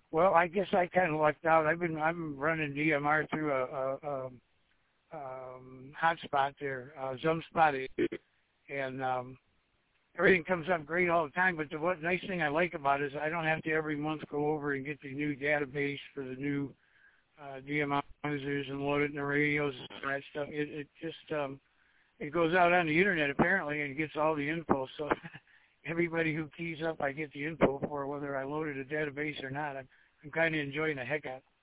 Well, I guess I kind of lucked out. I'm running DMR through a hotspot there, Zumspot, and everything comes up great all the time. But the what nice thing I like about it is I don't have to every month go over and get the new database for the new DMR users and load it in the radios and that stuff. It just it goes out on the internet apparently and gets all the info. So everybody who keys up, I get the info for whether I loaded a database or not. I'm kind of enjoying the heck out.